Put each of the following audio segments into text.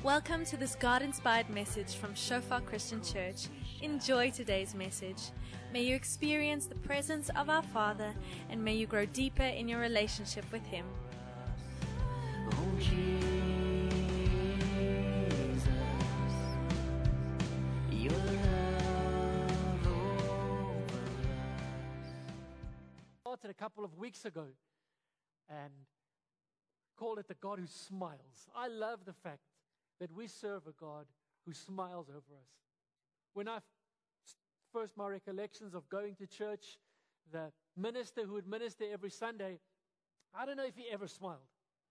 Welcome to this God-inspired message from Shofar Christian Church. Enjoy today's message. May you experience the presence of our Father, and may you grow deeper in your relationship with Him. Oh, Jesus, your love over us. Started a couple of weeks ago and called it the God who smiles. I love the fact that we serve a God who smiles over us. When first my recollections of going to church, the minister who would minister every Sunday, I don't know if he ever smiled.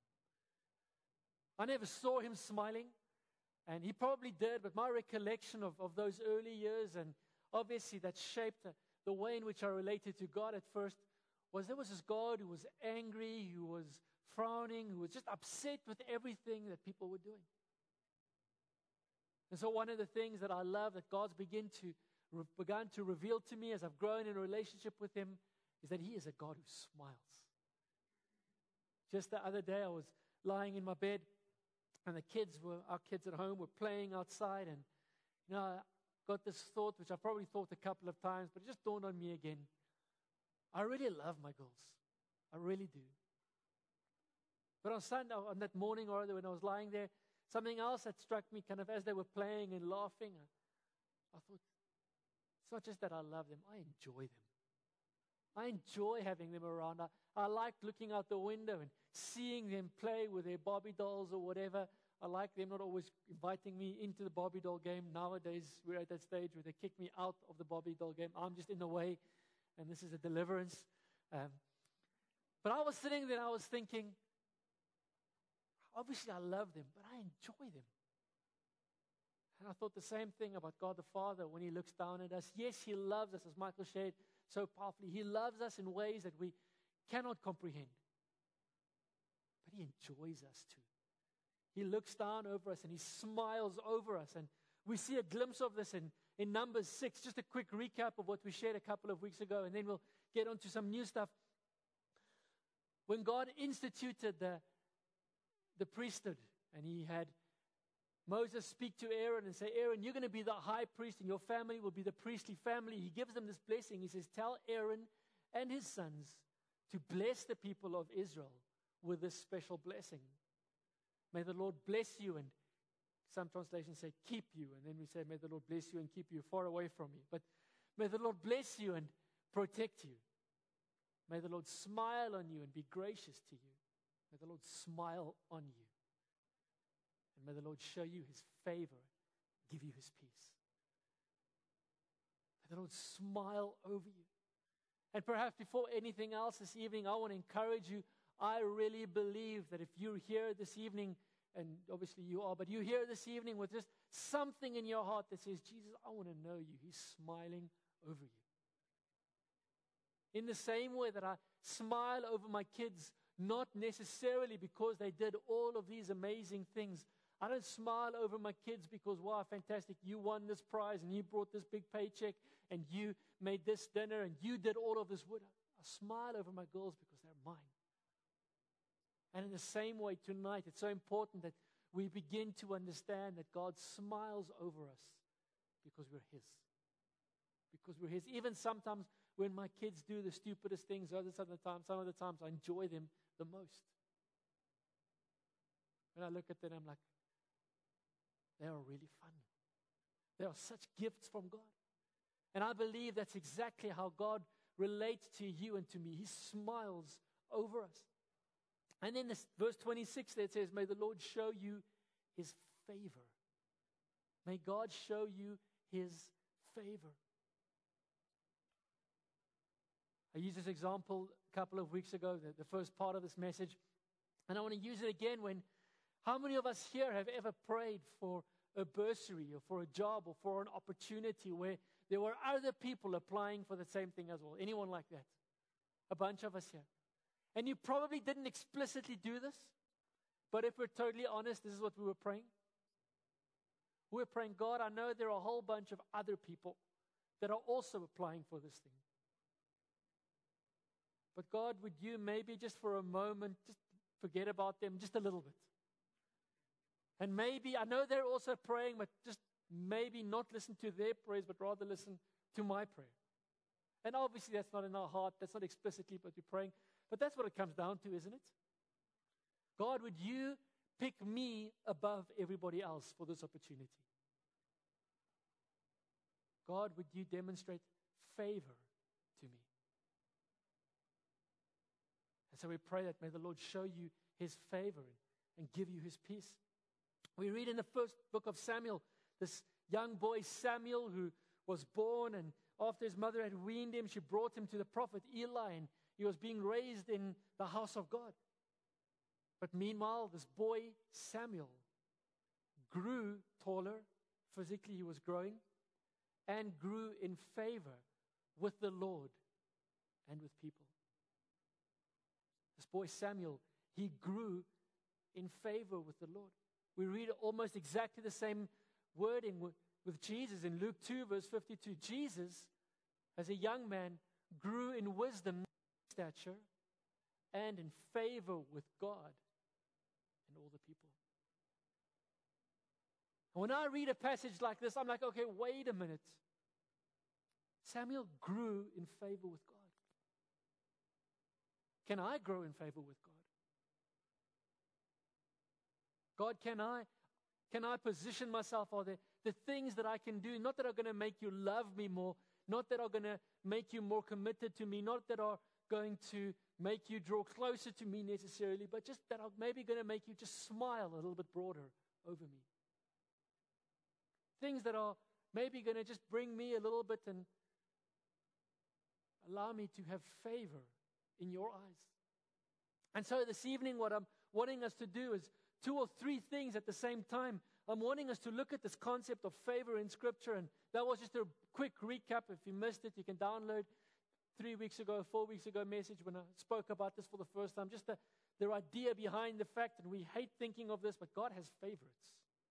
I never saw him smiling, and he probably did, but my recollection of those early years, and obviously that shaped the way in which I related to God at first, was there was this God who was angry, who was frowning, who was just upset with everything that people were doing. And so one of the things that I love that God's begun to reveal to me as I've grown in a relationship with Him is that He is a God who smiles. Just the other day I was lying in my bed, and our kids at home were playing outside, and I got this thought, which I probably thought a couple of times, but it just dawned on me again. I really love my girls. I really do. But on Sunday, on that morning or other, when I was lying there, something else that struck me kind of as they were playing and laughing. I thought, it's not just that I love them, I enjoy them. I enjoy having them around. I like looking out the window and seeing them play with their Barbie dolls or whatever. I like them not always inviting me into the Barbie doll game. Nowadays, we're at that stage where they kick me out of the Barbie doll game. I'm just in the way, and this is a deliverance. But I was sitting there and I was thinking, obviously, I love them, but I enjoy them. And I thought the same thing about God the Father when He looks down at us. Yes, He loves us, as Michael shared so powerfully. He loves us in ways that we cannot comprehend. But He enjoys us too. He looks down over us and He smiles over us. And we see a glimpse of this in Numbers 6. Just a quick recap of what we shared a couple of weeks ago, and then we'll get on to some new stuff. When God instituted the priesthood, and He had Moses speak to Aaron and say, Aaron, you're going to be the high priest, and your family will be the priestly family. He gives them this blessing. He says, tell Aaron and his sons to bless the people of Israel with this special blessing. May the Lord bless you, and some translations say keep you, and then we say, may the Lord bless you and keep you far away from me. But may the Lord bless you and protect you. May the Lord smile on you and be gracious to you. May the Lord smile on you. And may the Lord show you His favor, give you His peace. May the Lord smile over you. And perhaps before anything else this evening, I want to encourage you. I really believe that if you're here this evening, and obviously you are, but you're here this evening with just something in your heart that says, Jesus, I want to know you. He's smiling over you. In the same way that I smile over my kids, not necessarily because they did all of these amazing things. I don't smile over my kids because, wow, fantastic, you won this prize and you brought this big paycheck and you made this dinner and you did all of this work. I smile over my girls because they're mine. And in the same way tonight, it's so important that we begin to understand that God smiles over us because we're His. Because we're His. Even sometimes when my kids do the stupidest things, some of the times I enjoy them the most. When I look at them, I'm like, they are really fun. They are such gifts from God. And I believe that's exactly how God relates to you and to me. He smiles over us. And then this verse 26 there, it says, may the Lord show you His favor. May God show you His favor. I used this example a couple of weeks ago, the first part of this message, and I want to use it again how many of us here have ever prayed for a bursary or for a job or for an opportunity where there were other people applying for the same thing as well? Anyone like that? A bunch of us here. And you probably didn't explicitly do this, but if we're totally honest, this is what we were praying. We were praying, God, I know there are a whole bunch of other people that are also applying for this thing. But God, would you maybe just for a moment, just forget about them just a little bit? And maybe, I know they're also praying, but just maybe not listen to their prayers, but rather listen to my prayer. And obviously that's not in our heart, that's not explicitly what we're praying, but that's what it comes down to, isn't it? God, would you pick me above everybody else for this opportunity? God, would you demonstrate favor to me? And so we pray that may the Lord show you his favor and give you his peace. We read in the first book of Samuel, this young boy Samuel who was born, and after his mother had weaned him, she brought him to the prophet Eli, and he was being raised in the house of God. But meanwhile, this boy Samuel grew taller. Physically, he was growing, and grew in favor with the Lord and with people. This boy Samuel, he grew in favor with the Lord. We read almost exactly the same wording with Jesus in Luke 2, verse 52. Jesus, as a young man, grew in wisdom, stature, and in favor with God and all the people. And when I read a passage like this, I'm like, okay, wait a minute. Samuel grew in favor with God. Can I grow in favor with God? God, can I position myself? Are there the things that I can do, not that are going to make you love me more, not that are going to make you more committed to me, not that are going to make you draw closer to me necessarily, but just that are maybe going to make you just smile a little bit broader over me. Things that are maybe going to just bring me a little bit and allow me to have favor in your eyes. And so this evening, what I'm wanting us to do is 2 or 3 things at the same time. I'm wanting us to look at this concept of favor in Scripture, and that was just a quick recap. If you missed it, you can download 3 weeks ago, 4 weeks ago message when I spoke about this for the first time. Just the idea behind the fact, and we hate thinking of this, but God has favorites.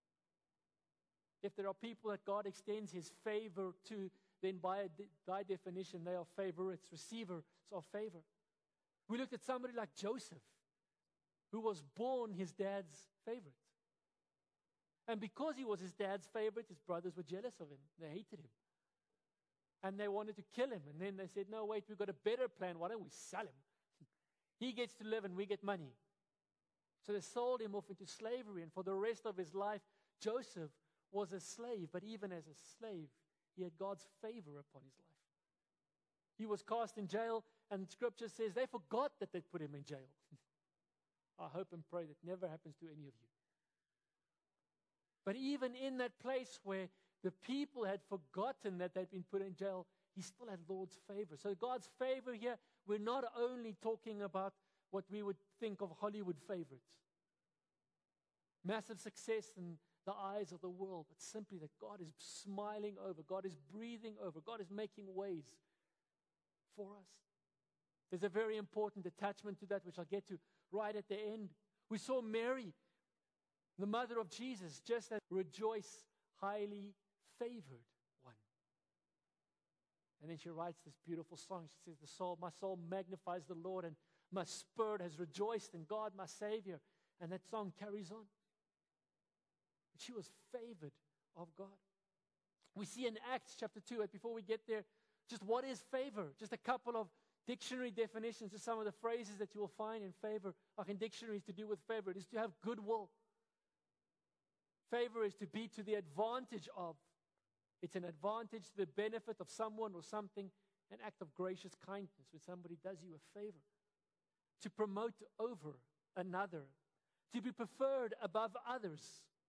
If there are people that God extends his favor to, then by definition, they are favorites, receivers of favor. We looked at somebody like Joseph, who was born his dad's favorite. And because he was his dad's favorite, his brothers were jealous of him. They hated him. And they wanted to kill him. And then they said, no, wait, we've got a better plan. Why don't we sell him? He gets to live and we get money. So they sold him off into slavery. And for the rest of his life, Joseph was a slave. But even as a slave, he had God's favor upon his life. He was cast in jail, and Scripture says they forgot that they put him in jail. I hope and pray that never happens to any of you. But even in that place where the people had forgotten that they'd been put in jail, he still had Lord's favor. So God's favor here, we're not only talking about what we would think of Hollywood favorites. Massive success in the eyes of the world, but simply that God is smiling over, God is breathing over, God is making ways for us. There's a very important attachment to that, which I'll get to right at the end. We saw Mary, the mother of Jesus, just as rejoice, highly favored one. And then she writes this beautiful song. She says, my soul magnifies the Lord, and my spirit has rejoiced in God, my Savior. And that song carries on. She was favored of God. We see in Acts chapter 2, before we get there, just what is favor? Just a couple of dictionary definitions of some of the phrases that you will find in favor, like in dictionaries to do with favor. It is to have goodwill. Favor is to be to the advantage of. It's an advantage to the benefit of someone or something, an act of gracious kindness when somebody does you a favor. To promote over another. To be preferred above others.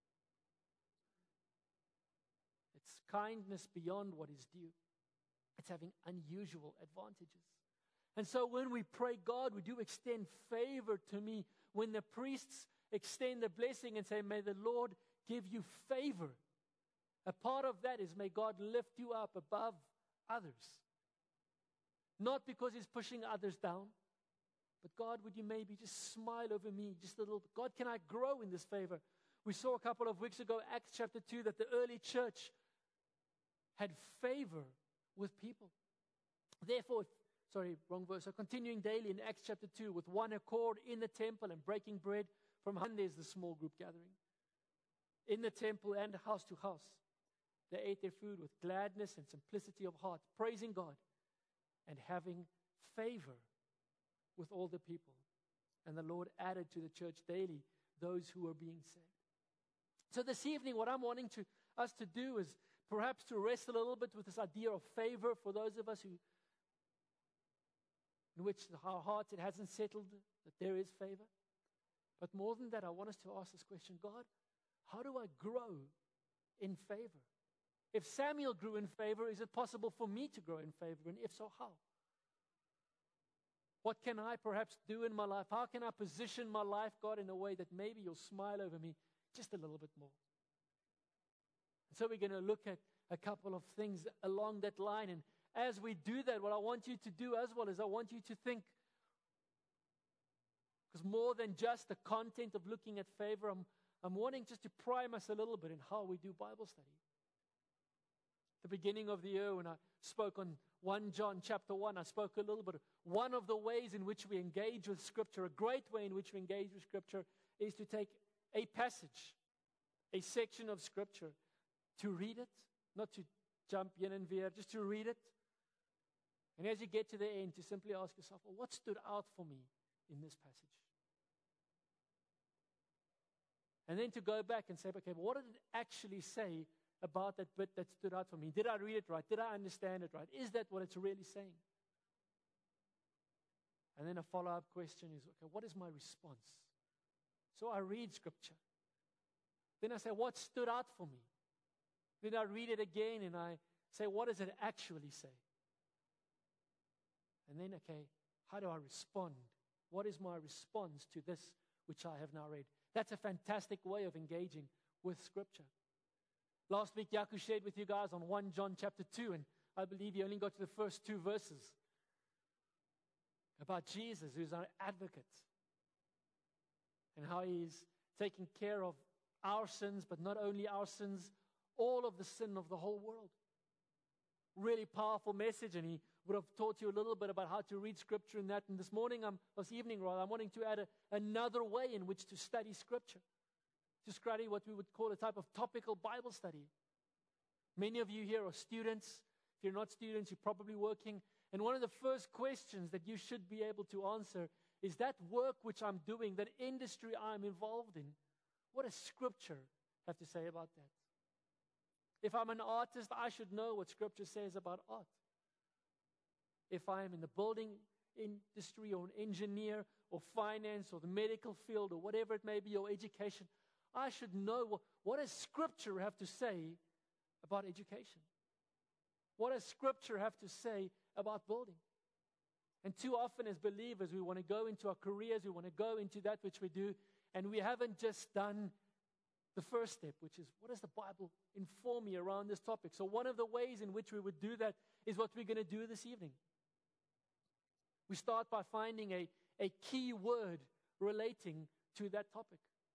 It's kindness beyond what is due. It's having unusual advantages. And so when we pray, God, would you extend favor to me? When the priests extend the blessing and say, may the Lord give you favor. A part of that is, may God lift you up above others. Not because he's pushing others down, but God, would you maybe just smile over me just a little bit? God, can I grow in this favor? We saw a couple of weeks ago, Acts chapter 2, that the early church had favor with people. Therefore, wrong verse. So continuing daily in Acts chapter 2 with one accord in the temple and breaking bread from hand, there's the small group gathering. in the temple and house to house. They ate their food with gladness and simplicity of heart, praising God and having favor with all the people. And the Lord added to the church daily those who were being saved. So this evening, what I'm wanting us to do is perhaps to wrestle a little bit with this idea of favor for those of us in which our hearts, it hasn't settled that there is favor. But more than that, I want us to ask this question: God, how do I grow in favor? If Samuel grew in favor, is it possible for me to grow in favor? And if so, how? What can I perhaps do in my life? How can I position my life, God, in a way that maybe you'll smile over me just a little bit more? And so we're going to look at a couple of things along that line. And as we do that, what I want you to do as well is I want you to think, because more than just the content of looking at favor, I'm wanting just to prime us a little bit in how we do Bible study. The beginning of the year, when I spoke on 1 John chapter 1, I spoke a little bit. One of the ways in which we engage with Scripture, a great way in which we engage with Scripture, is to take a passage, a section of Scripture, to read it, not to jump in and veer, just to read it. And as you get to the end, to simply ask yourself, well, what stood out for me in this passage? And then to go back and say, okay, but what did it actually say about that bit that stood out for me? Did I read it right? Did I understand it right? Is that what it's really saying? And then a follow-up question is, okay, what is my response? So I read Scripture. Then I say, what stood out for me? Then I read it again and I say, what does it actually say? And then, okay, how do I respond? What is my response to this which I have now read? That's a fantastic way of engaging with Scripture. Last week, Yaku shared with you guys on 1 John chapter 2, and I believe he only got to the first 2 verses, about Jesus, who's our advocate, and how he's taking care of our sins, but not only our sins, all of the sin of the whole world. Really powerful message, and he would have taught you a little bit about how to read Scripture in that. And this evening, I'm wanting to add another way in which to study Scripture. To study what we would call a type of topical Bible study. Many of you here are students. If you're not students, you're probably working. And one of the first questions that you should be able to answer is that work which I'm doing, that industry I'm involved in, what does Scripture have to say about that? If I'm an artist, I should know what Scripture says about art. If I'm in the building industry or an engineer or finance or the medical field or whatever it may be, or education, I should know what does Scripture have to say about education? What does Scripture have to say about building? And too often as believers, we want to go into our careers, we want to go into that which we do, and we haven't just done the first step, which is, what does the Bible inform me around this topic? So one of the ways in which we would do that is what we're going to do this evening. We start by finding a key word relating to that topic.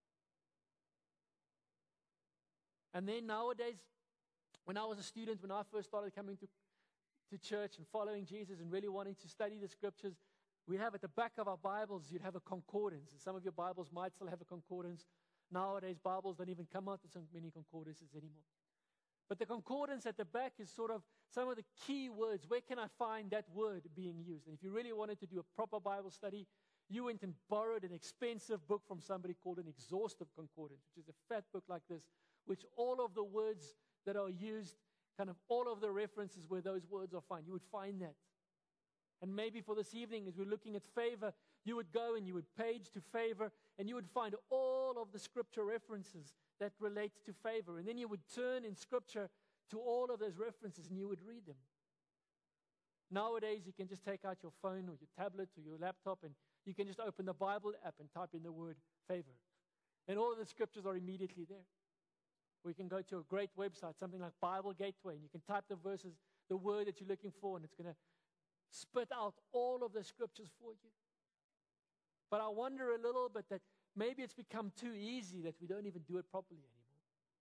And then nowadays, when I was a student, when I first started coming to church and following Jesus and really wanting to study the Scriptures, we have at the back of our Bibles, you'd have a concordance. And some of your Bibles might still have a concordance. Nowadays, Bibles don't even come out with so many concordances anymore. But the concordance at the back is sort of some of the key words. Where can I find that word being used? And if you really wanted to do a proper Bible study, you went and borrowed an expensive book from somebody called an exhaustive concordance, which is a fat book like this, which all of the words that are used, kind of all of the references where those words are found, you would find that. And maybe for this evening, as we're looking at favor, you would go and you would page to favor, and you would find all of the Scripture references that relate to favor. And then you would turn in Scripture to all of those references and you would read them. Nowadays, you can just take out your phone or your tablet or your laptop and you can just open the Bible app and type in the word favor. And all of the Scriptures are immediately there. We can go to a great website, something like Bible Gateway, and you can type the verses, the word that you're looking for, and it's going to spit out all of the Scriptures for you. But I wonder a little bit that maybe it's become too easy that we don't even do it properly anymore.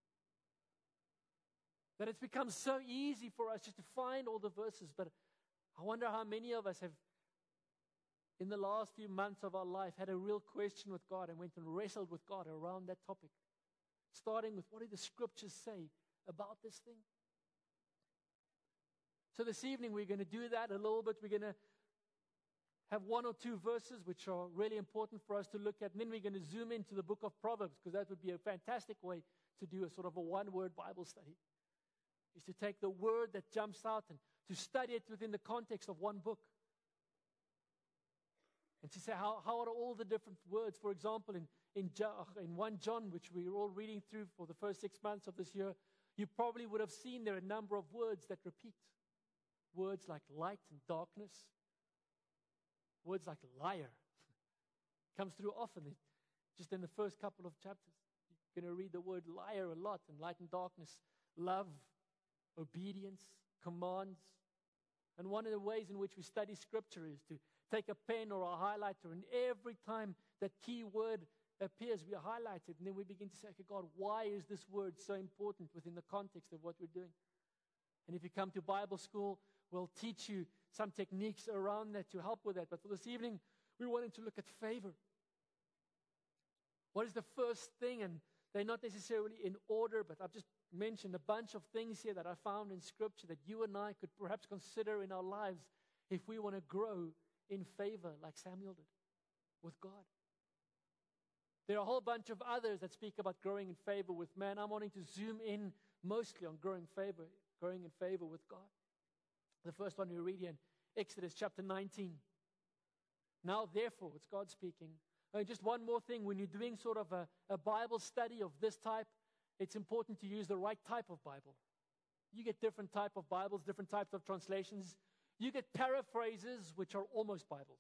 That it's become so easy for us just to find all the verses. But I wonder how many of us have, in the last few months of our life, had a real question with God and went and wrestled with God around that topic. starting with what do the scriptures say about this thing. So this evening we're going to do that a little bit. We're going to have one or two verses which are really important for us to look at. And then we're going to zoom into the book of Proverbs, because that would be a fantastic way to do a sort of a one-word Bible study. Is to take the word that jumps out and to study it within the context of one book. And to say, how are all the different words? For example, in 1 John, which we were all reading through for the first 6 months of this year, you probably would have seen there are a number of words that repeat. Words like light and darkness. Words like liar. Comes through often, just in the first couple of chapters. You're going to read the word liar a lot, and light and darkness, love, obedience, commands. And one of the ways in which we study Scripture is to take a pen or a highlighter, and every time that key word appears, we highlight it, and then we begin to say, okay, God, why is this word so important within the context of what we're doing? And if you come to Bible school, we'll teach you some techniques around that to help with that. But for this evening, we wanted to look at favor. What is the first thing? And they're not necessarily in order, but I've just mentioned a bunch of things here that I found in Scripture that you and I could perhaps consider in our lives if we want to grow in favor like Samuel did with God. There are a whole bunch of others that speak about growing in favor with man. I'm wanting to zoom in mostly on growing in favor with God. The first one we read here in Exodus chapter 19. Now, therefore, it's God speaking. Just one more thing. When you're doing sort of a Bible study of this type, it's important to use the right type of Bible. You get different type of Bibles, different types of translations. You get paraphrases, which are almost Bibles.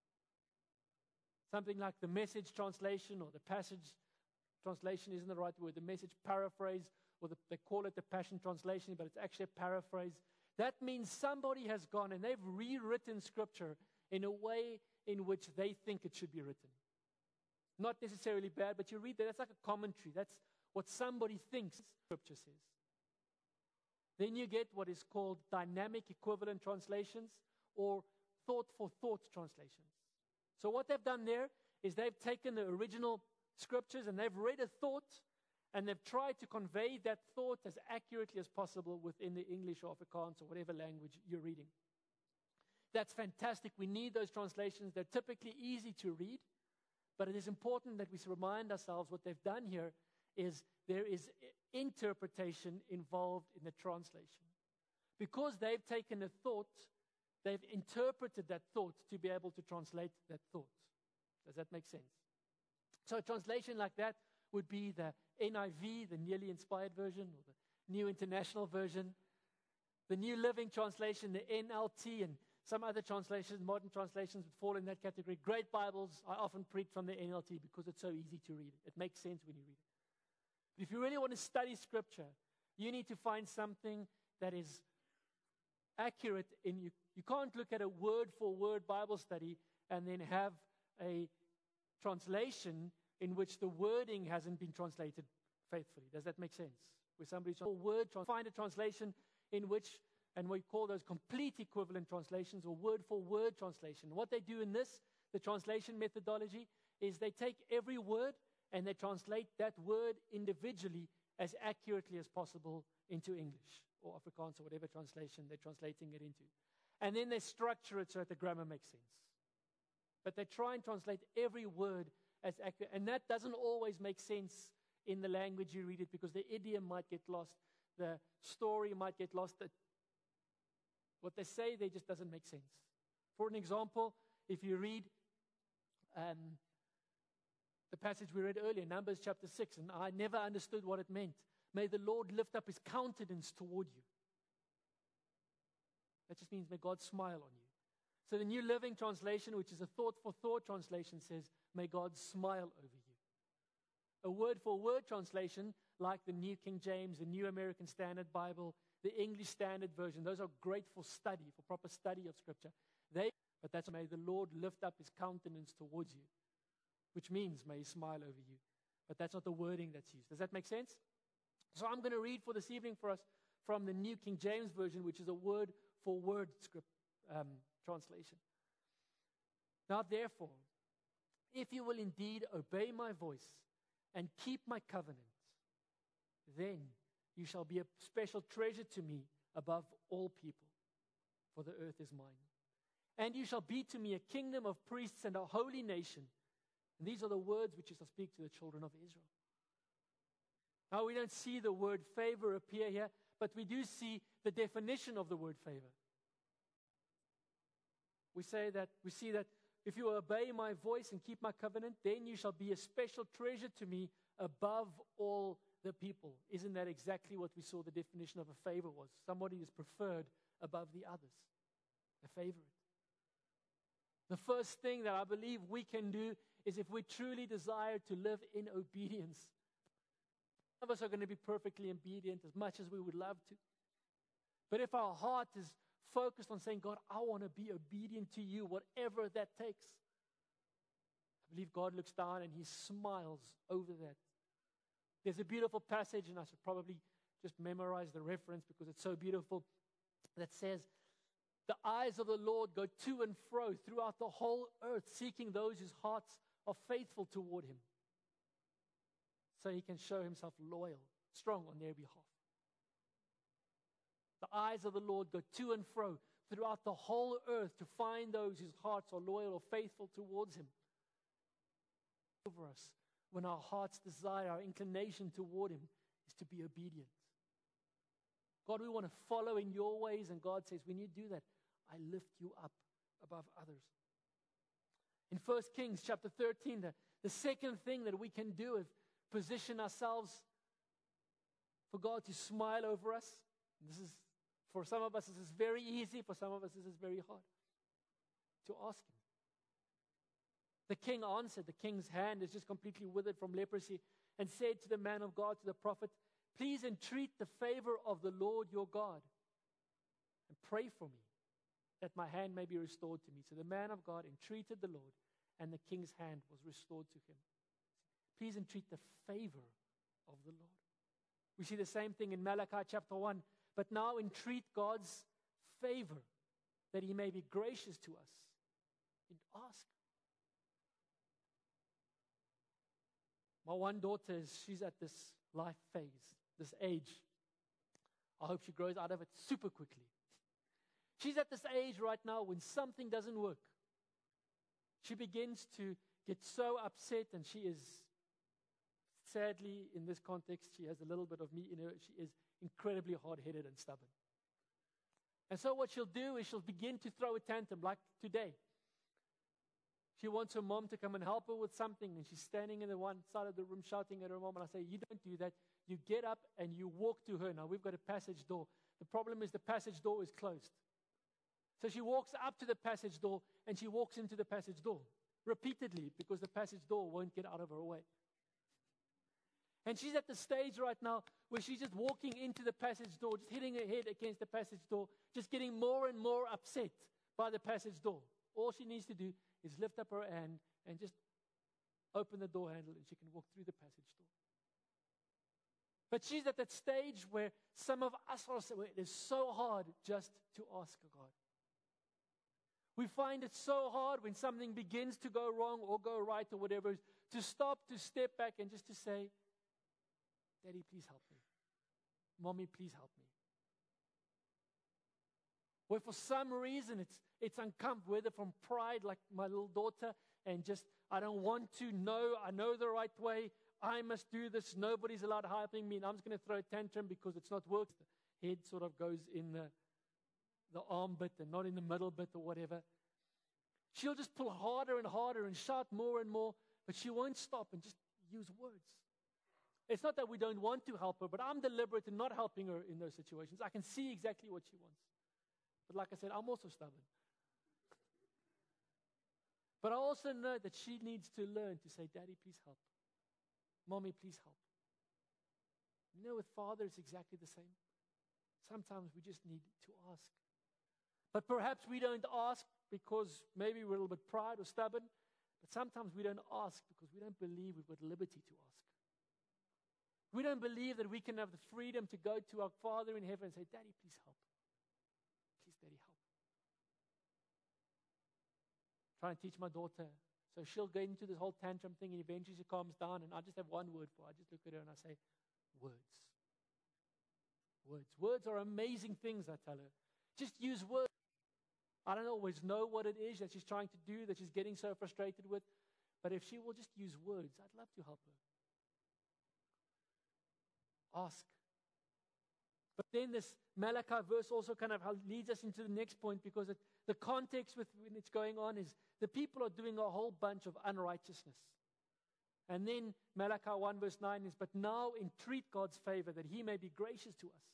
Something like the Message translation, or the Passage translation isn't the right word. The Message paraphrase, or they call it the Passion translation, but it's actually a paraphrase. That means somebody has gone and they've rewritten Scripture in a way in which they think it should be written. Not necessarily bad, but you read that, that's like a commentary. That's what somebody thinks Scripture says. Then you get what is called dynamic equivalent translations, or thought-for-thought translations. So what they've done there is they've taken the original Scriptures and they've read a thought, and they've tried to convey that thought as accurately as possible within the English or Afrikaans or whatever language you're reading. That's fantastic. We need those translations. They're typically easy to read, but it is important that we remind ourselves what they've done here is there is interpretation involved in the translation. Because they've taken a thought, they've interpreted that thought to be able to translate that thought. Does that make sense? So a translation like that would be the NIV, the Nearly Inspired Version, or the New International Version. The New Living Translation, the NLT, and some other translations, modern translations, would fall in that category. Great Bibles, I often preach from the NLT because it's so easy to read. It makes sense when you read it. But if you really want to study Scripture, you need to find something that is accurate. You can't look at a word-for-word Bible study and then have a translation in which the wording hasn't been translated faithfully. Does that make sense? Where somebody's find a translation in which, and we call those complete equivalent translations or word-for-word translation. What they do in this, the translation methodology, is they take every word and they translate that word individually as accurately as possible into English or Afrikaans or whatever translation they're translating it into. And then they structure it so that the grammar makes sense. But they try and translate every word as accurate. And that doesn't always make sense in the language you read it, because the idiom might get lost, the story might get lost. What they say, they just doesn't make sense. For an example, if you read the passage we read earlier, Numbers chapter 6, and I never understood what it meant. May the Lord lift up his countenance toward you. That just means may God smile on you. So the New Living Translation, which is a thought-for-thought translation, says, may God smile over you. A word-for-word translation, like the New King James, the New American Standard Bible, the English Standard Version, those are great for study, for proper study of Scripture. But that's may the Lord lift up his countenance towards you, which means may he smile over you. But that's not the wording that's used. Does that make sense? So I'm going to read for this evening for us from the New King James Version, which is a word-for-word translation. Now, therefore, if you will indeed obey my voice and keep my covenant, then you shall be a special treasure to me above all people, for the earth is mine. And you shall be to me a kingdom of priests and a holy nation. And these are the words which you shall speak to the children of Israel. Now, we don't see the word favor appear here, but we do see the definition of the word favor. We see that if you obey my voice and keep my covenant, then you shall be a special treasure to me above all the people. Isn't that exactly what we saw the definition of a favor was? Somebody is preferred above the others, a favorite. The first thing that I believe we can do is if we truly desire to live in obedience. None of us are going to be perfectly obedient as much as we would love to. But if our heart is focused on saying, God, I want to be obedient to you, whatever that takes, I believe God looks down and he smiles over that. There's a beautiful passage, and I should probably just memorize the reference because it's so beautiful, that says, the eyes of the Lord go to and fro throughout the whole earth, seeking those whose hearts are faithful toward him, so he can show himself loyal, strong on their behalf. The eyes of the Lord go to and fro throughout the whole earth to find those whose hearts are loyal or faithful towards him. Over us, when our heart's desire, our inclination toward him is to be obedient. God, we want to follow in your ways, and God says, when you do that, I lift you up above others. In 1 Kings chapter 13, the second thing that we can do is position ourselves for God to smile over us. This is, for some of us, this is very easy. For some of us, this is very hard to ask him. The king answered. The king's hand is just completely withered from leprosy, and said to the man of God, to the prophet, please entreat the favor of the Lord your God and pray for me that my hand may be restored to me. So the man of God entreated the Lord, and the king's hand was restored to him. Please entreat the favor of the Lord. We see the same thing in Malachi chapter 1. But now entreat God's favor, that he may be gracious to us. And ask. My one daughter, she's at this life phase, this age. I hope she grows out of it super quickly. She's at this age right now when something doesn't work. She begins to get so upset, and she is, sadly, in this context, she has a little bit of me in her. She is incredibly hard-headed and stubborn. And so what she'll do is she'll begin to throw a tantrum, like today. She wants her mom to come and help her with something, and she's standing in the one side of the room shouting at her mom, and I say, you don't do that. You get up and you walk to her. Now, we've got a passage door. The problem is the passage door is closed. So she walks up to the passage door, and she walks into the passage door repeatedly, because the passage door won't get out of her way. And she's at the stage right now where she's just walking into the passage door, just hitting her head against the passage door, just getting more and more upset by the passage door. All she needs to do is lift up her hand and just open the door handle, and she can walk through the passage door. But she's at that stage where some of us are saying, it is so hard just to ask God. We find it so hard when something begins to go wrong or go right or whatever, to stop, to step back, and just to say, Daddy, please help me. Mommy, please help me. Where for some reason it's uncomfortable, whether from pride, like my little daughter, and just, I don't want to know, I know the right way, I must do this, nobody's allowed helping me, and I'm just going to throw a tantrum because it's not working. The head sort of goes in the arm bit and not in the middle bit or whatever. She'll just pull harder and harder and shout more and more, but she won't stop and just use words. It's not that we don't want to help her, but I'm deliberate in not helping her in those situations. I can see exactly what she wants. But like I said, I'm also stubborn. But I also know that she needs to learn to say, Daddy, please help. Mommy, please help. You know, with Father, it's exactly the same. Sometimes we just need to ask. But perhaps we don't ask because maybe we're a little bit proud or stubborn. But sometimes we don't ask because we don't believe we've got liberty to ask. We don't believe that we can have the freedom to go to our Father in heaven and say, Daddy, please help. Please, Daddy, help. Try and teach my daughter. So she'll get into this whole tantrum thing, and eventually she calms down, and I just have one word for her. I just look at her and I say, words. Words. Words are amazing things, I tell her. Just use words. I don't always know what it is that she's trying to do, that she's getting so frustrated with. But if she will just use words, I'd love to help her. Ask. But then this Malachi verse also kind of leads us into the next point, because the context with when it's going on is the people are doing a whole bunch of unrighteousness. And then Malachi 1 verse 9 is, but now entreat God's favor that he may be gracious to us.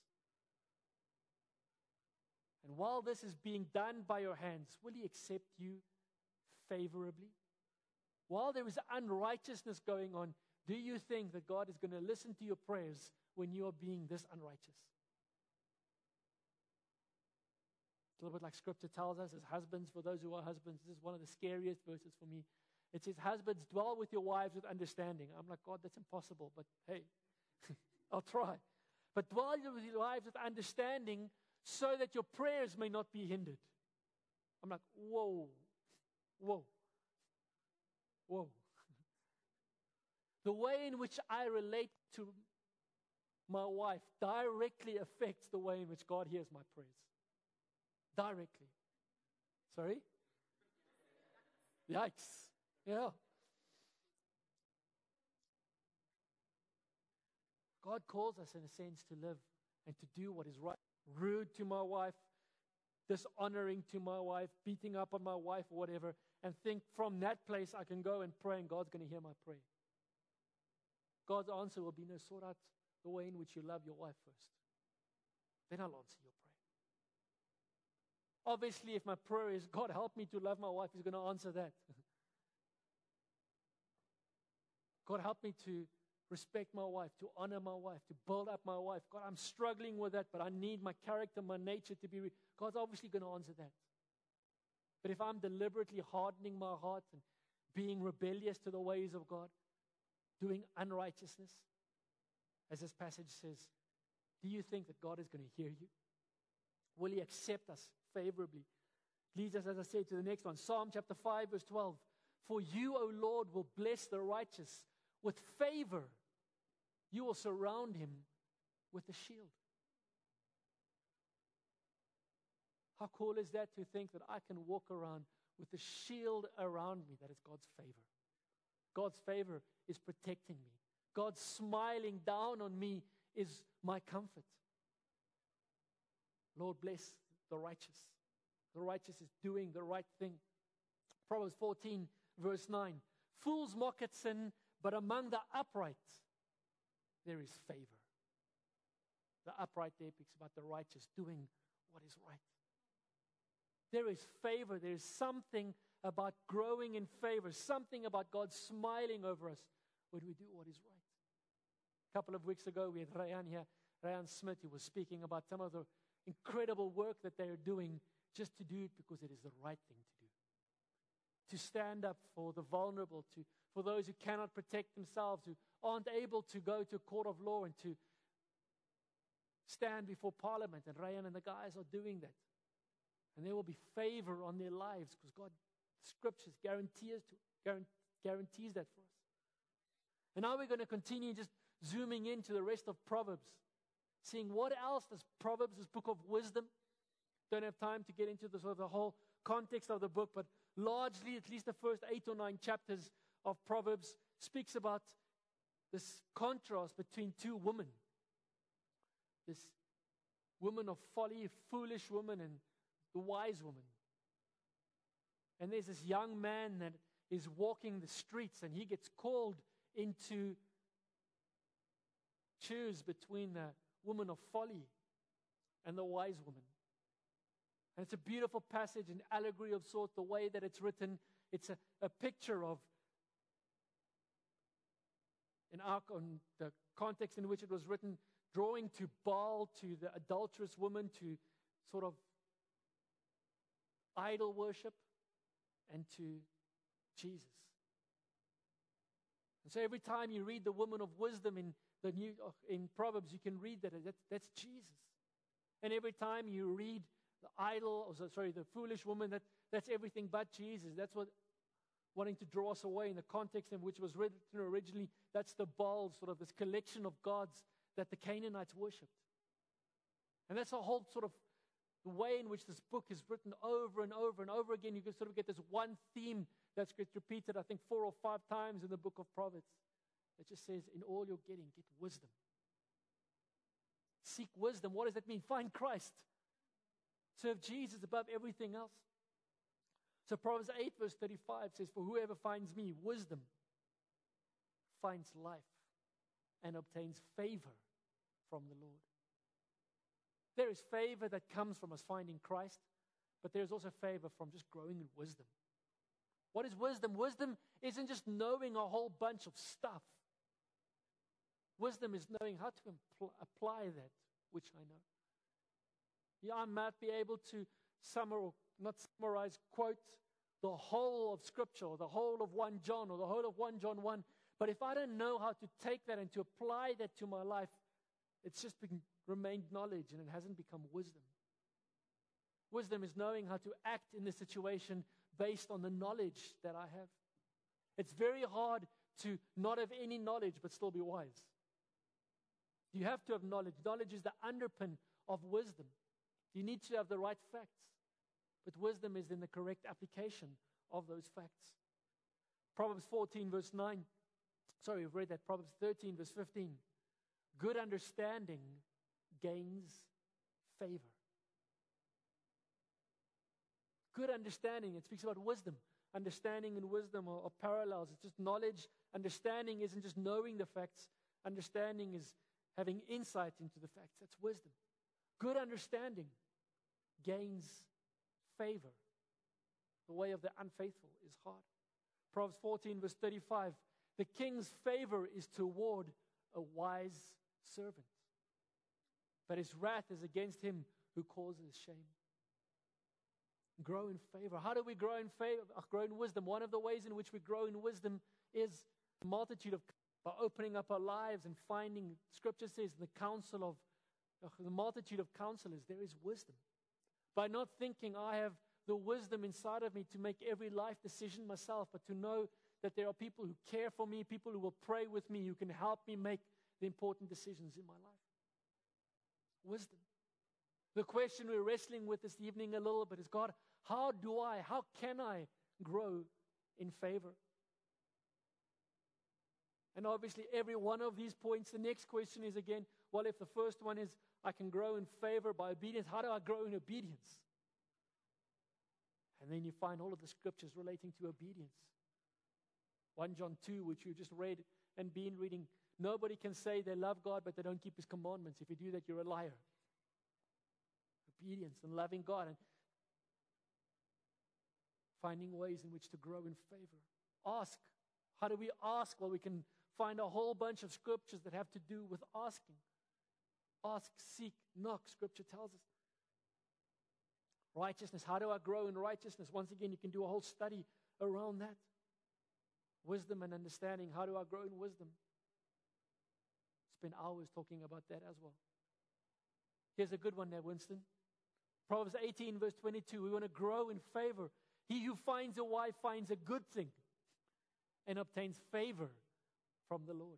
And while this is being done by your hands, will he accept you favorably? While there is unrighteousness going on, do you think that God is going to listen to your prayers when you are being this unrighteous? It's a little bit like Scripture tells us as husbands, for those who are husbands, this is one of the scariest verses for me. It says, husbands, dwell with your wives with understanding. I'm like, God, that's impossible, but hey, I'll try. But dwell with your wives with understanding so that your prayers may not be hindered. I'm like, whoa. The way in which I relate to my wife directly affects the way in which God hears my prayers. Directly. Sorry? Yikes. Yeah. God calls us, in a sense, to live and to do what is right. Rude to my wife, dishonoring to my wife, beating up on my wife or whatever, and think from that place I can go and pray and God's going to hear my prayer. God's answer will be, no, sort out the way in which you love your wife first. Then I'll answer your prayer. Obviously, if my prayer is, God, help me to love my wife, He's going to answer that. God, help me to respect my wife, to honor my wife, to build up my wife. God, I'm struggling with that, but I need my character, my nature to be... God's obviously going to answer that. But if I'm deliberately hardening my heart and being rebellious to the ways of God, doing unrighteousness, as this passage says, do you think that God is going to hear you? Will He accept us favorably? Leads us, as I said, to the next one. Psalm chapter 5, verse 12. For you, O Lord, will bless the righteous. With favor, you will surround him with a shield. How cool is that, to think that I can walk around with a shield around me that is God's favor? God's favor is protecting me. God's smiling down on me is my comfort. Lord, bless the righteous. The righteous is doing the right thing. Proverbs 14, verse 9. Fools mock at sin, but among the upright there is favor. The upright there speaks about the righteous doing what is right. There is favor. There is something about growing in favor, something about God smiling over us when we do what is right. A couple of weeks ago, we had Ryan here, Ryan Smith, who was speaking about some of the incredible work that they are doing just to do it because it is the right thing to do. To stand up for the vulnerable, for those who cannot protect themselves, who aren't able to go to a court of law and to stand before Parliament. And Ryan and the guys are doing that. And there will be favor on their lives because God, Scriptures guarantees that for us. And now we're going to continue just zooming into the rest of Proverbs, seeing what else does Proverbs, this book of wisdom. Don't have time to get into the whole context of the book, but largely, at least the first 8 or 9 chapters of Proverbs speaks about this contrast between two women. This woman of folly, foolish woman, and the wise woman. And there's this young man that is walking the streets, and he gets called into choose between the woman of folly and the wise woman. And it's a beautiful passage, an allegory of sorts, the way that it's written. It's a picture of, in the context in which it was written, drawing to Baal, to the adulterous woman, to sort of idol worship, and to Jesus. And so every time you read the woman of wisdom in Proverbs, you can read that's Jesus. And every time you read the foolish woman, that's everything but Jesus. That's what wanting to draw us away in the context in which it was written originally. That's the Baal, sort of this collection of gods that the Canaanites worshipped. And that's a whole sort of the way in which this book is written over and over and over again. You can sort of get this one theme that gets repeated, I think, 4 or 5 times in the book of Proverbs. It just says, in all you're getting, get wisdom. Seek wisdom. What does that mean? Find Christ. Serve Jesus above everything else. So Proverbs 8 verse 35 says, for whoever finds me, wisdom, finds life and obtains favor from the Lord. There is favor that comes from us finding Christ, but there's also favor from just growing in wisdom. What is wisdom? Wisdom isn't just knowing a whole bunch of stuff. Wisdom is knowing how to apply that which I know. Yeah, I might be able to quote the whole of Scripture, or the whole of 1 John, or the whole of 1 John 1. But if I don't know how to take that and to apply that to my life, it's just remained knowledge and it hasn't become wisdom. Wisdom is knowing how to act in the situation based on the knowledge that I have. It's very hard to not have any knowledge but still be wise. You have to have knowledge. Knowledge is the underpin of wisdom. You need to have the right facts. But wisdom is in the correct application of those facts. Proverbs 14 verse 9. Sorry, we've read that. Proverbs 13 verse 15. Good understanding gains favor. Good understanding, it speaks about wisdom. Understanding and wisdom are parallels. It's just knowledge. Understanding isn't just knowing the facts. Understanding is having insight into the facts. That's wisdom. Good understanding gains favor. The way of the unfaithful is hard. Proverbs 14 verse 35. The king's favor is toward a wise servant, but his wrath is against him who causes shame. Grow in favor. How do we grow in favor? Grow in wisdom. One of the ways in which we grow in wisdom is a multitude of, by opening up our lives and finding, Scripture says, the counsel of the multitude of counselors, there is wisdom. By not thinking I have the wisdom inside of me to make every life decision myself, but to know that there are people who care for me, people who will pray with me, who can help me make the important decisions in my life. Wisdom. The question we're wrestling with this evening a little bit is, God, how can I grow in favor? And obviously every one of these points, the next question is again, well, if the first one is, I can grow in favor by obedience, how do I grow in obedience? And then you find all of the scriptures relating to obedience. 1 John 2, which you just read and been reading, nobody can say they love God, but they don't keep His commandments. If you do that, you're a liar. Obedience and loving God and finding ways in which to grow in favor. Ask. How do we ask? Well, we can find a whole bunch of scriptures that have to do with asking. Ask, seek, knock, Scripture tells us. Righteousness. How do I grow in righteousness? Once again, you can do a whole study around that. Wisdom and understanding. How do I grow in wisdom? Spend hours talking about that as well. Here's a good one there, Winston. Proverbs 18 verse 22. We want to grow in favor. He who finds a wife finds a good thing and obtains favor from the Lord.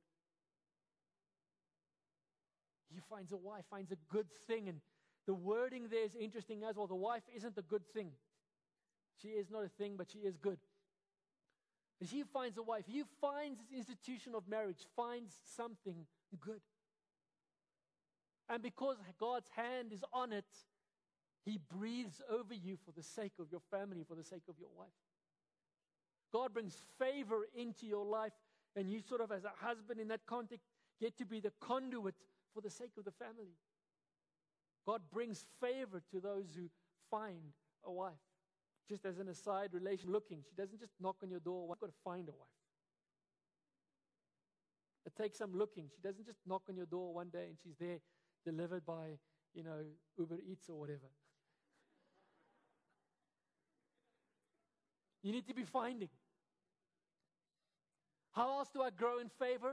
He finds a wife, finds a good thing. And the wording there is interesting as well. The wife isn't a good thing. She is not a thing, but she is good. But he finds a wife. He finds this institution of marriage, finds something good. And because God's hand is on it, He breathes over you for the sake of your family, for the sake of your wife. God brings favor into your life, and you sort of, as a husband in that context, get to be the conduit for the sake of the family. God brings favor to those who find a wife. Just as an aside, relation looking. She doesn't just knock on your door. You've got to find a wife. It takes some looking. She doesn't just knock on your door one day and she's there delivered by, Uber Eats or whatever. You need to be finding. How else do I grow in favor?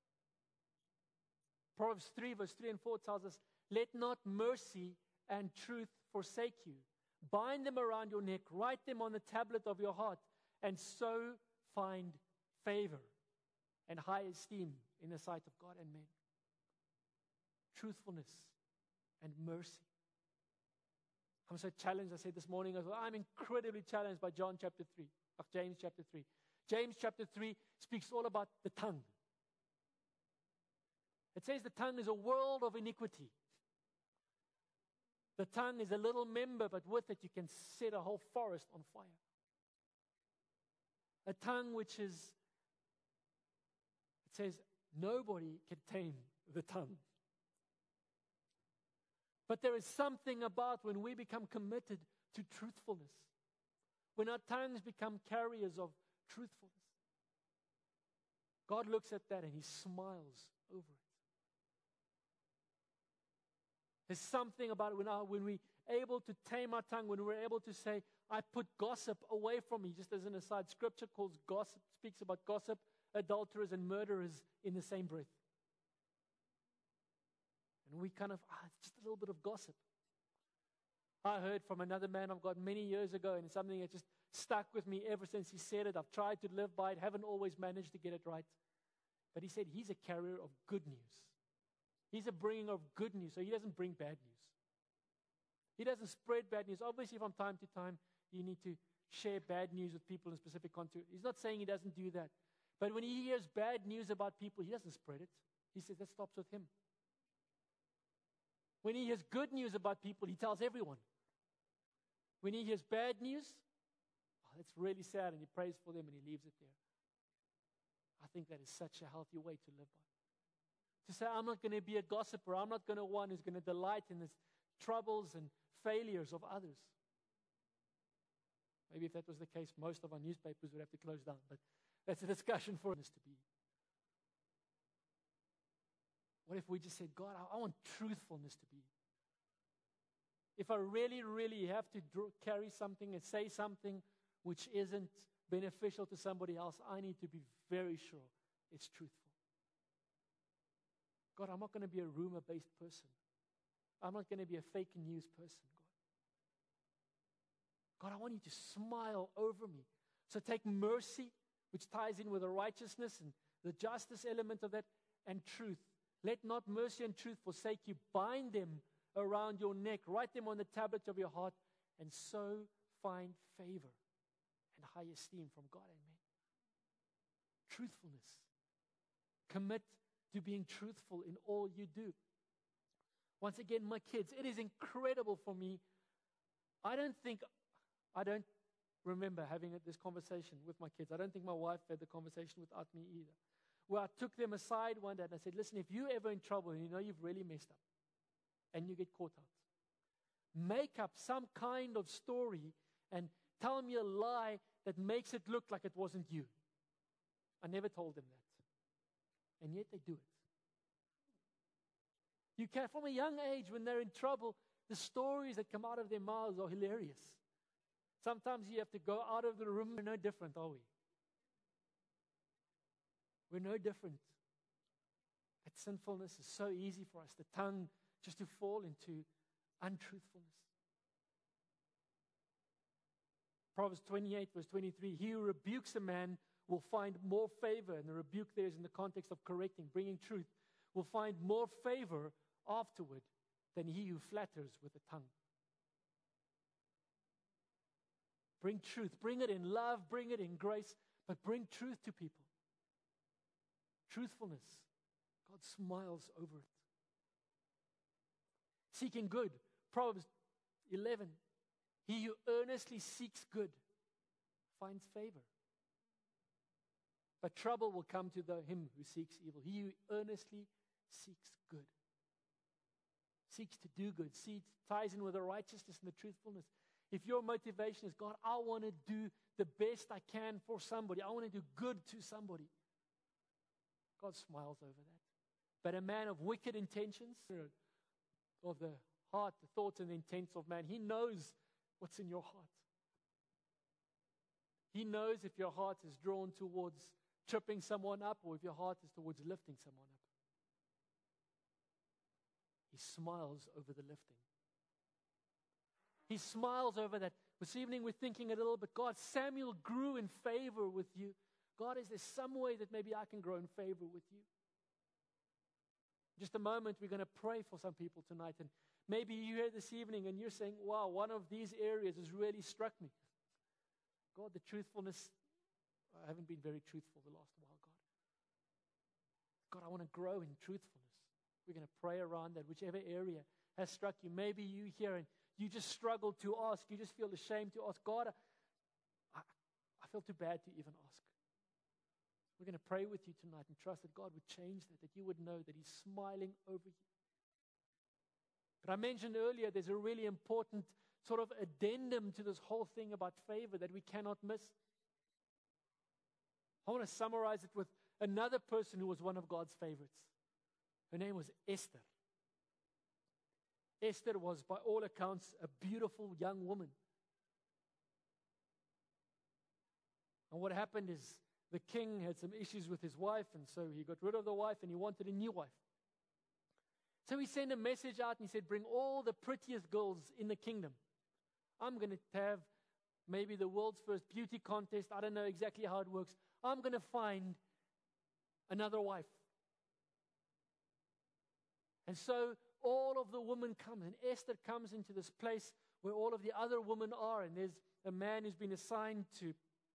Proverbs 3 verse 3 and 4 tells us, let not mercy and truth forsake you. Bind them around your neck, write them on the tablet of your heart, and so find favor and high esteem in the sight of God and men. Truthfulness, and mercy. I'm so challenged. I said this morning as well, I'm incredibly challenged by James chapter 3. James chapter 3 speaks all about the tongue. It says the tongue is a world of iniquity. The tongue is a little member, but with it you can set a whole forest on fire. A tongue which is, it says, nobody can tame the tongue. But there is something about when we become committed to truthfulness, when our tongues become carriers of truthfulness. God looks at that and He smiles over it. There's something about it when we're able to tame our tongue, when we're able to say, I put gossip away from me. Just as an aside, Scripture speaks about gossip, adulterers, and murderers in the same breath. And we kind of, it's just a little bit of gossip. I heard from another man of God many years ago, and it's something that just stuck with me ever since he said it. I've tried to live by it, haven't always managed to get it right. But he said he's a carrier of good news. He's a bringer of good news, so he doesn't bring bad news. He doesn't spread bad news. Obviously, from time to time, you need to share bad news with people in specific context. He's not saying he doesn't do that. But when he hears bad news about people, he doesn't spread it. He says that stops with him. When he hears good news about people, he tells everyone. When he hears bad news, that's really sad, and he prays for them and he leaves it there. I think that is such a healthy way to live by. To say, I'm not going to be a gossiper. I'm not going to one who's going to delight in the troubles and failures of others. Maybe if that was the case, most of our newspapers would have to close down. But that's a discussion for us to be. What if we just said, God, I want truthfulness to be. If I really, really have to carry something and say something which isn't beneficial to somebody else, I need to be very sure it's truthful. God, I'm not going to be a rumor-based person. I'm not going to be a fake news person, God. God, I want you to smile over me. So take mercy, which ties in with the righteousness and the justice element of that, and truth. Let not mercy and truth forsake you. Bind them around your neck. Write them on the tablets of your heart, and so find favor and high esteem from God and men. Truthfulness. Commit to being truthful in all you do. Once again, my kids, it is incredible for me. I don't remember having this conversation with my kids. I don't think my wife had the conversation without me either. Where I took them aside one day and I said, listen, if you're ever in trouble and you know you've really messed up and you get caught out, make up some kind of story and tell me a lie that makes it look like it wasn't you. I never told them that. And yet they do it. You can, from a young age, when they're in trouble, the stories that come out of their mouths are hilarious. Sometimes you have to go out of the room. We're no different, are we? We're no different. That sinfulness is so easy for us, the tongue, just to fall into untruthfulness. Proverbs 28, verse 23, he who rebukes a man will find more favor, and the rebuke there is in the context of correcting, bringing truth, will find more favor afterward than he who flatters with the tongue. Bring truth, bring it in love, bring it in grace, but bring truth to people. Truthfulness, God smiles over it. Seeking good, Proverbs 11, he who earnestly seeks good finds favor. But trouble will come to him who seeks evil. He who earnestly seeks good. Seeks to do good. Ties in with the righteousness and the truthfulness. If your motivation is, God, I want to do the best I can for somebody. I want to do good to somebody. God smiles over that. But a man of wicked intentions, of the heart, the thoughts and the intents of man, he knows what's in your heart. He knows if your heart is drawn towards tripping someone up or if your heart is towards lifting someone up. He smiles over the lifting. He smiles over that. This evening we're thinking a little bit, God, Samuel grew in favor with you. God, is there some way that maybe I can grow in favor with you? In just a moment, we're going to pray for some people tonight. And Maybe you're here this evening and you're saying, wow, one of these areas has really struck me. God, the truthfulness, I haven't been very truthful the last while, God. God, I want to grow in truthfulness. We're going to pray around that, whichever area has struck you. Maybe you here and you just struggle to ask. You just feel ashamed to ask. God, I feel too bad to even ask. We're going to pray with you tonight and trust that God would change that you would know that He's smiling over you. But I mentioned earlier there's a really important sort of addendum to this whole thing about favor that we cannot miss. I want to summarize it with another person who was one of God's favorites. Her name was Esther. Esther was, by all accounts, a beautiful young woman. And what happened is the king had some issues with his wife, and so he got rid of the wife and he wanted a new wife. So he sent a message out and he said, bring all the prettiest girls in the kingdom. I'm going to have maybe the world's first beauty contest. I don't know exactly how it works. I'm going to find another wife. And so all of the women come, and Esther comes into this place where all of the other women are, and there's a man who's been assigned to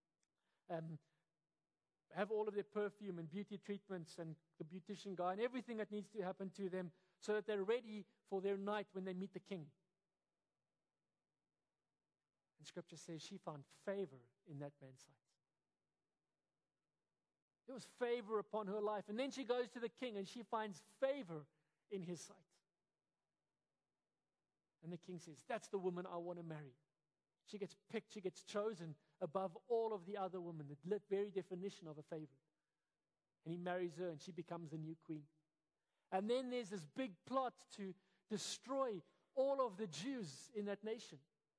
have all of their perfume and beauty treatments and the beautician guy and everything that needs to happen to them so that they're ready for their night when they meet the king. And Scripture says she found favor in that man's sight. There was favor upon her life. And then she goes to the king and she finds favor in his sight. And the king says, that's the woman I want to marry. She gets picked, she gets chosen above all of the other women, the very definition of a favorite. And he marries her and she becomes the new queen. And then there's this big plot to destroy all of the Jews in that nation.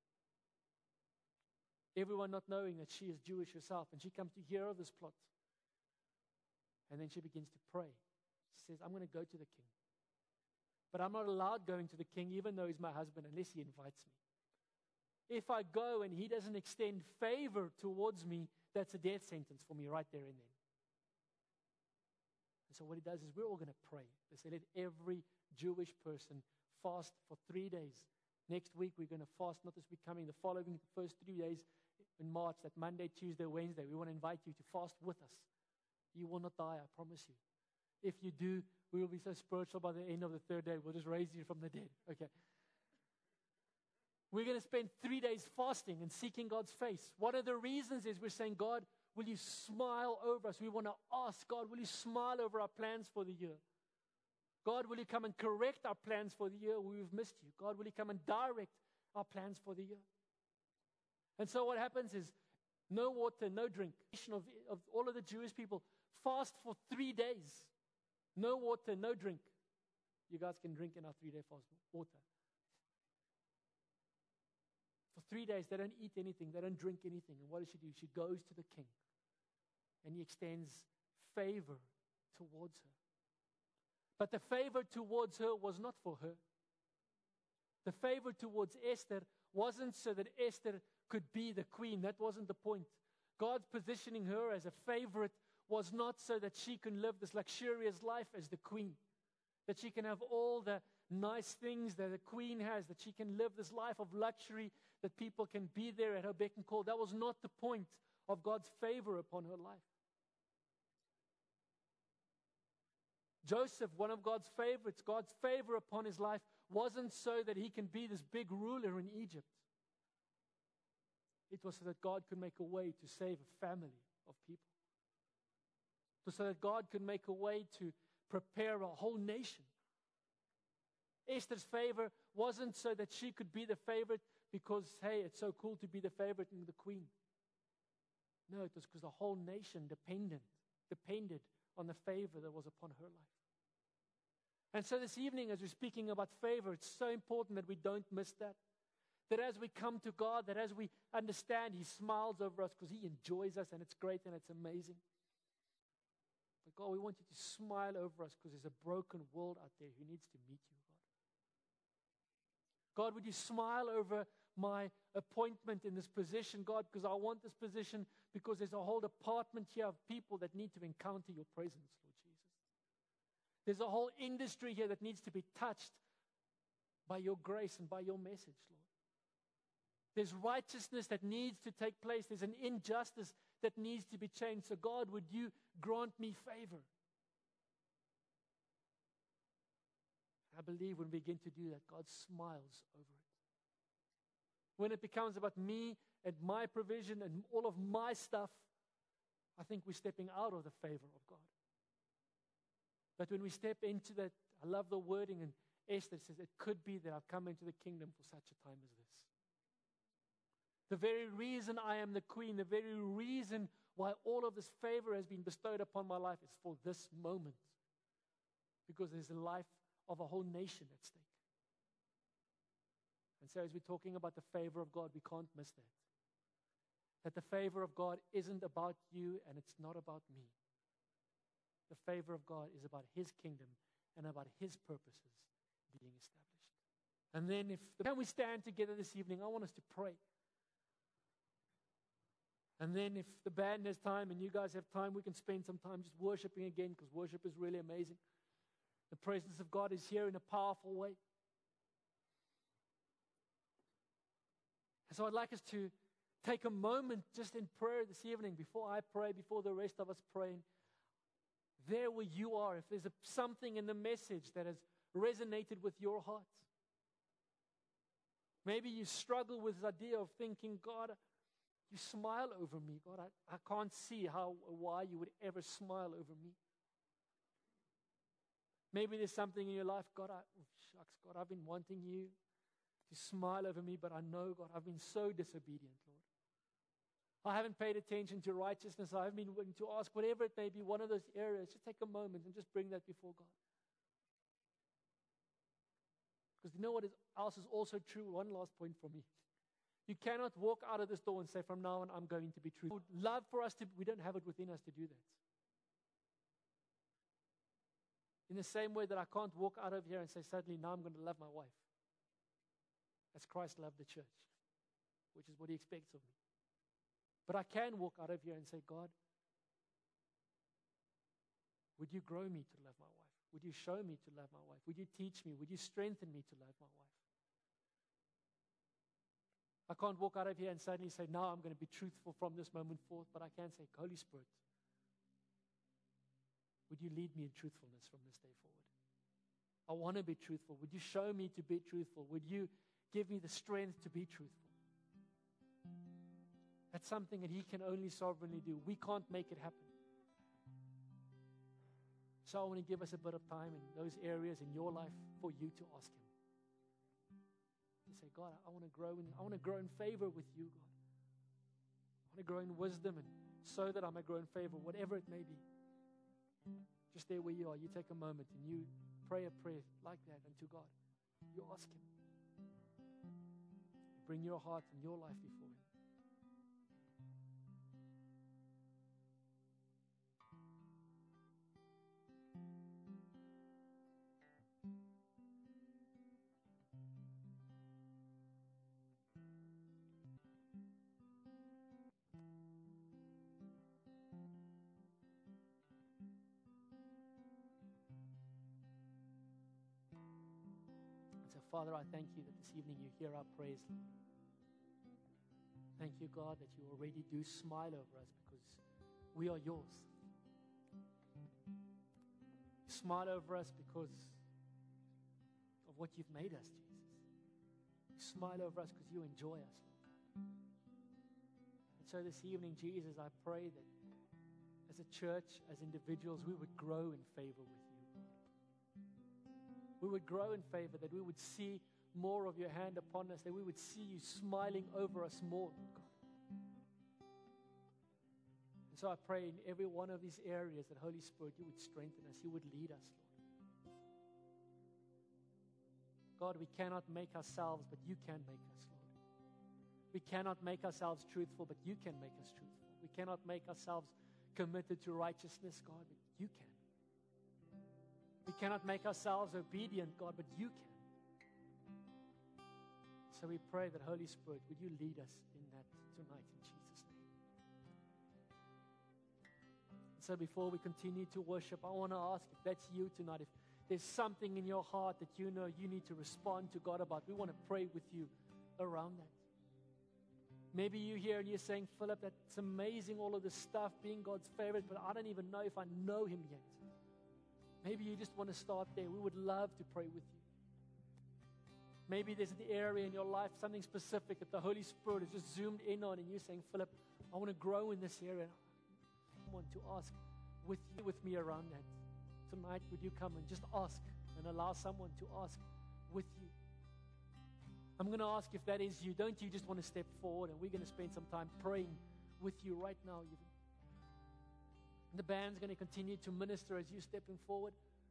Everyone not knowing that she is Jewish herself, and she comes to hear of this plot. And then she begins to pray. She says, I'm going to go to the king. But I'm not allowed going to the king, even though he's my husband, unless he invites me. If I go and he doesn't extend favor towards me, that's a death sentence for me right there and then. And so what he does is we're all going to pray. They say, let every Jewish person fast for 3 days. Next week we're going to fast, not this week coming, the following, the first 3 days in March, that Monday, Tuesday, Wednesday. We want to invite you to fast with us. You will not die, I promise you. If you do, we will be so spiritual by the end of the third day, we'll just raise you from the dead. Okay. We're going to spend 3 days fasting and seeking God's face. One of the reasons is we're saying, God, will you smile over us? We want to ask, God, will you smile over our plans for the year? God, will you come and correct our plans for the year where we've missed you? God, will you come and direct our plans for the year? And so what happens is no water, no drink. Of all of the Jewish people, fast for 3 days. No water, no drink. You guys can drink in our 3-day fast, water. For 3 days, they don't eat anything. They don't drink anything. And what does she do? She goes to the king. And he extends favor towards her. But the favor towards her was not for her. The favor towards Esther wasn't so that Esther could be the queen. That wasn't the point. God's positioning her as a favorite was not so that she can live this luxurious life as the queen. That she can have all the nice things that a queen has. That she can live this life of luxury. That people can be there at her beck and call. That was not the point of God's favor upon her life. Joseph, one of God's favorites, God's favor upon his life wasn't so that he can be this big ruler in Egypt. It was so that God could make a way to save a family of people. It was so that God could make a way to prepare a whole nation. Esther's favor wasn't so that she could be the favorite because, hey, it's so cool to be the favorite and the queen. No, it was because the whole nation depended on the favor that was upon her life. And so this evening, as we're speaking about favor, it's so important that we don't miss that. That as we come to God, that as we understand He smiles over us because He enjoys us and it's great and it's amazing. But God, we want you to smile over us because there's a broken world out there who needs to meet you, God. God, would you smile over my appointment in this position, God, because I want this position because there's a whole department here of people that need to encounter your presence, Lord Jesus. There's a whole industry here that needs to be touched by your grace and by your message, Lord. There's righteousness that needs to take place. There's an injustice that needs to be changed. So God, would you grant me favor? I believe when we begin to do that, God smiles over it. When it becomes about me and my provision and all of my stuff, I think we're stepping out of the favor of God. But when we step into that, I love the wording in Esther. It says, it could be that I've come into the kingdom for such a time as this. The very reason I am the queen, the very reason why all of this favor has been bestowed upon my life is for this moment. Because there's the life of a whole nation at stake. And so as we're talking about the favor of God, we can't miss that. That the favor of God isn't about you and it's not about me. The favor of God is about His kingdom and about His purposes being established. And then can we stand together this evening? I want us to pray. And then if the band has time and you guys have time, we can spend some time just worshiping again, because worship is really amazing. The presence of God is here in a powerful way. And so I'd like us to take a moment just in prayer this evening before I pray, before the rest of us pray. There where you are, if there's something in the message that has resonated with your heart. Maybe you struggle with this idea of thinking, God, you smile over me. God, I can't see why you would ever smile over me. Maybe there's something in your life, God, God, I've been wanting you to smile over me, but I know, God, I've been so disobedient, Lord. I haven't paid attention to righteousness. I haven't been willing to ask, whatever it may be, one of those areas. Just take a moment and just bring that before God. Because you know what else is also true? One last point for me. You cannot walk out of this door and say, from now on, I'm going to be truthful. Love for us we don't have it within us to do that. In the same way that I can't walk out of here and say, suddenly, now I'm going to love my wife. As Christ loved the church, which is what He expects of me. But I can walk out of here and say, God, would you grow me to love my wife? Would you show me to love my wife? Would you teach me? Would you strengthen me to love my wife? I can't walk out of here and suddenly say, now I'm going to be truthful from this moment forth, but I can say, Holy Spirit, would you lead me in truthfulness from this day forward? I want to be truthful. Would you show me to be truthful? Would you give me the strength to be truthful? That's something that He can only sovereignly do. We can't make it happen. So I want to give us a bit of time in those areas in your life for you to ask Him. To say, God, I want to grow in favor with you, God. I want to grow in wisdom, and so that I may grow in favor, whatever it may be. Just there where you are, you take a moment and you pray a prayer like that unto God. You ask Him. You bring your heart and your life before Him. Father, I thank you that this evening you hear our prayers, Lord. Thank you, God, that you already do smile over us because we are yours. You smile over us because of what you've made us, Jesus. You smile over us because you enjoy us, Lord. And so this evening, Jesus, I pray that as a church, as individuals, we would grow in favor with you. We would grow in favor, that we would see more of your hand upon us, that we would see you smiling over us more, God. And so I pray in every one of these areas that, Holy Spirit, you would strengthen us, you would lead us, Lord. God, we cannot make ourselves, but you can make us, Lord. We cannot make ourselves truthful, but you can make us truthful. We cannot make ourselves committed to righteousness, God, but you can. We cannot make ourselves obedient, God, but you can. So we pray that, Holy Spirit, would you lead us in that tonight in Jesus' name. And so before we continue to worship, I want to ask if that's you tonight, if there's something in your heart that you know you need to respond to God about, we want to pray with you around that. Maybe you're here and you're saying, Philip, that's amazing, all of this stuff, being God's favorite, but I don't even know if I know Him yet. Maybe you just want to start there. We would love to pray with you. Maybe there's an area in your life, something specific that the Holy Spirit has just zoomed in on, and you're saying, Philip, I want to grow in this area. I want to ask with me around that. Tonight, would you come and just ask and allow someone to ask with you? I'm going to ask if that is you. Don't you just want to step forward, and we're going to spend some time praying with you right now even. And the band's going to continue to minister as you're stepping forward.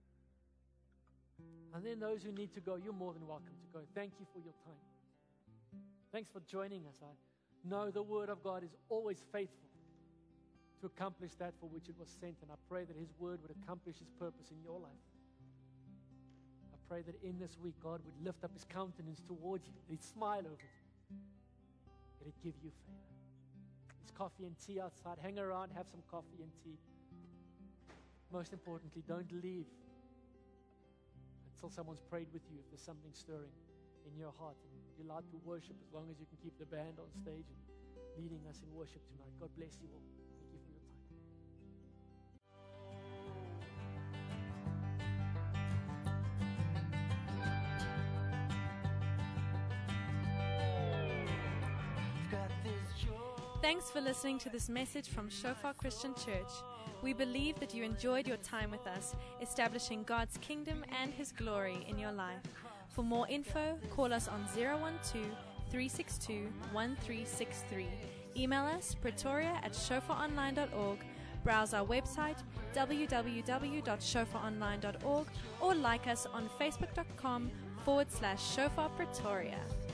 And then those who need to go, you're more than welcome to go. Thank you for your time. Thanks for joining us. I know the Word of God is always faithful to accomplish that for which it was sent, and I pray that His Word would accomplish His purpose in your life. I pray that in this week, God would lift up His countenance towards you, that He'd smile over you, that He'd give you favor. There's coffee and tea outside. Hang around, have some coffee and tea. Most importantly, don't leave until someone's prayed with you if there's something stirring in your heart. And you're allowed to worship as long as you can keep the band on stage and leading us in worship tonight. God bless you all. Thank you for your time. Got this joy. Thanks for listening to this message from Shofar Christian Church. We believe that you enjoyed your time with us, establishing God's kingdom and His glory in your life. For more info, call us on 012-362-1363. Email us, pretoria@shofaronline.org. Browse our website, www.shofaronline.org, or like us on facebook.com/Shofar Pretoria.